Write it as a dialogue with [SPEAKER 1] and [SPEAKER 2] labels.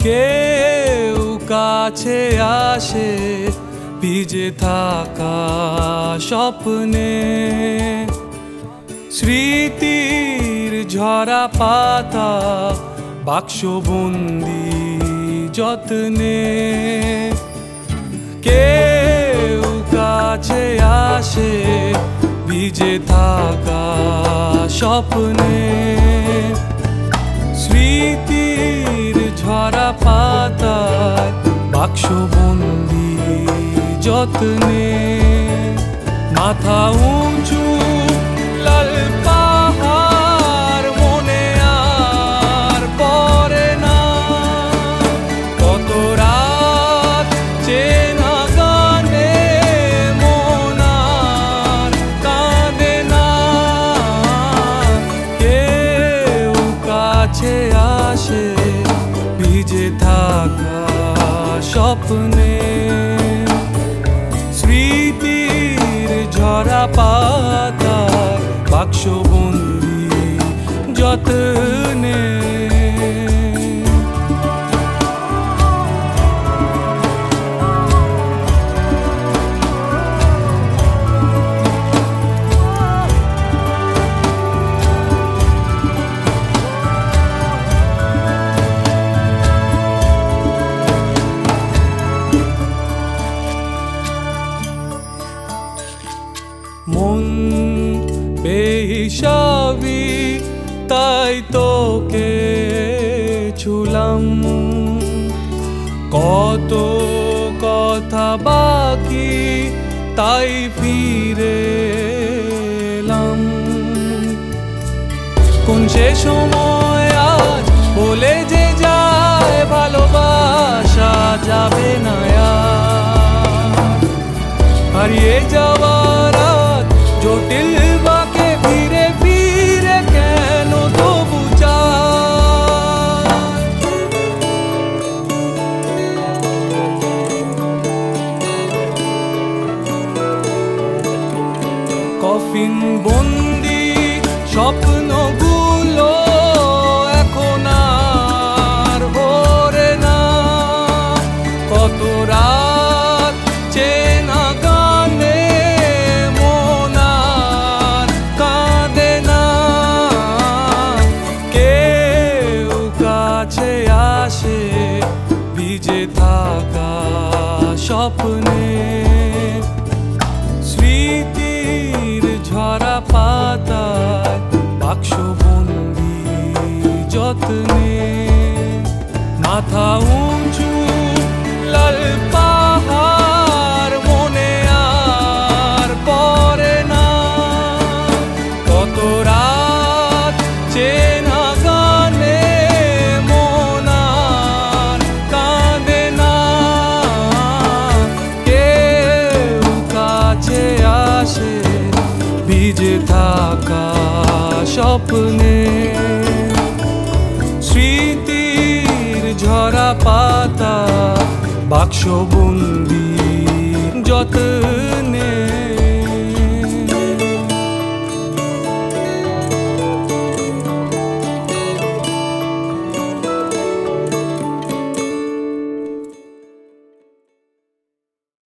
[SPEAKER 1] কেউ কাছে আসে ভিজে থাকা স্বপ্নে, স্মৃতির ঝরা পাতা বাক্সবন্দি যত্নে। কেউ কাছে আসে ভিজে থাকা স্বপ্নে, স্মৃতির ঝরা পাতা বাক্সবন্দি যত্নে। মাথা উঁচু লাল পাহাড় মনে আর পড়ে না, কত রাত চেনা গানে মন আর কাঁদে না। কেউ কাছে আসে ভিজে থাকা স্বপ্নে, স্মৃতির ঝরা পাতা বাক্সবন্দি যত্নে। মন বেহিসাবি তাই তোকে ছুলাম, কত কথা বাকি তাই ফিরে এলাম। কোন সে সময় আজ বলে যে যায় ভালোবাসা যাবে না আর, হারিয়ে যাওয়ার জটিল বাকে ফিরে ফিরে কেন তবু চায়। কফিন বন্দি স্বপ্নগুলো এখন আর ভরে না, কত রাত চেনা গানে মন আর কাঁদে না। কেউ কাছে আসে ভিজে থাকা স্বপ্নে, স্মৃতির ঝরা পাতা বাক্সবন্দি যত্নে। মাথা উঁচু লাল পাহাড় মনে আর পড়ে না, কত রাত চেনা গানে মন আর কাঁদে না। কেউ কাছে আসে ভিজে থাকা স্বপ্নে, স্মৃতির ঝরা পাতা বাক্সবন্দি যত্নে।